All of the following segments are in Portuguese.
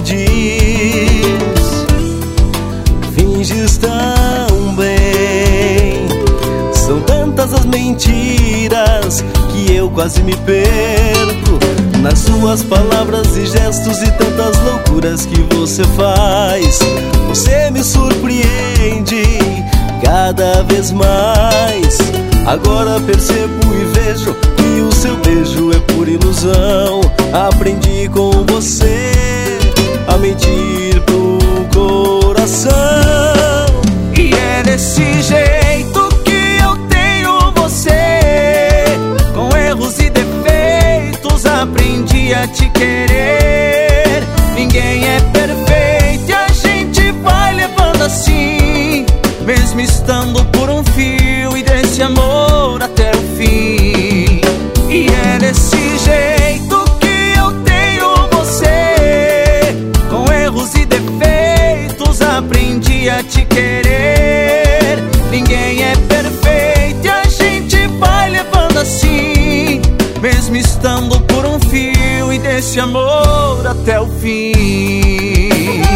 diz, finges tão bem. São tantas as mentiras que eu quase me perco nas suas palavras e gestos e tantas loucuras que você faz. Você me surpreende cada vez mais. Agora percebo e vejo que o seu beijo é pura ilusão. Aprendi com você a mentir pro coração. E é desse jeito que eu tenho você, com erros e defeitos aprendi a te querer. Ninguém é perfeito e a gente vai levando assim, mesmo estando por um fio, e desse amor até o fim. E é desse jeito que eu tenho você, com erros e defeitos aprendi a te querer. Ninguém é perfeito e a gente vai levando assim, mesmo estando por um fio, e desse amor até o fim.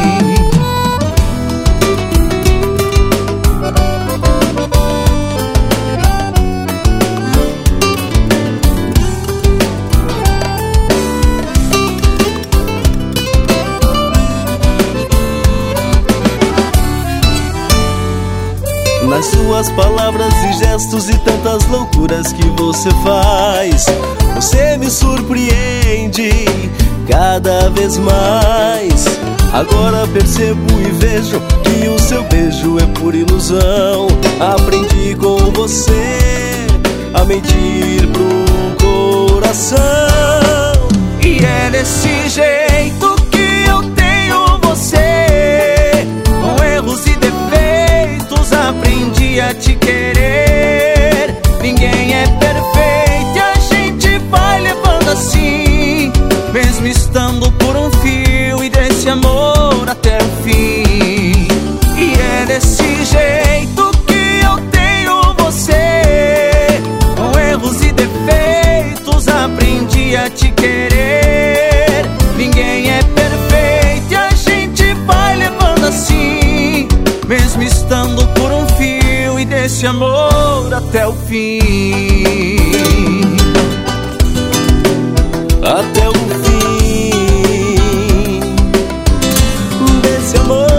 Nas suas palavras e gestos e tantas loucuras que você faz, você me surpreende cada vez mais. Agora percebo e vejo que o seu beijo é pura ilusão. Aprendi com você a mentir pro coração. E é desse jeito que eu tenho você, com erros e defeitos aprendi a te querer. Ninguém é perfeito e a gente vai levando assim, mesmo estando por um fio, e desse amor até o fim. E é desse jeito que eu tenho você, com erros e defeitos aprendi a te querer. Ninguém é perfeito e a gente vai levando assim, mesmo estando por um fio, e desse amor até o fim. Até o fim desse amor.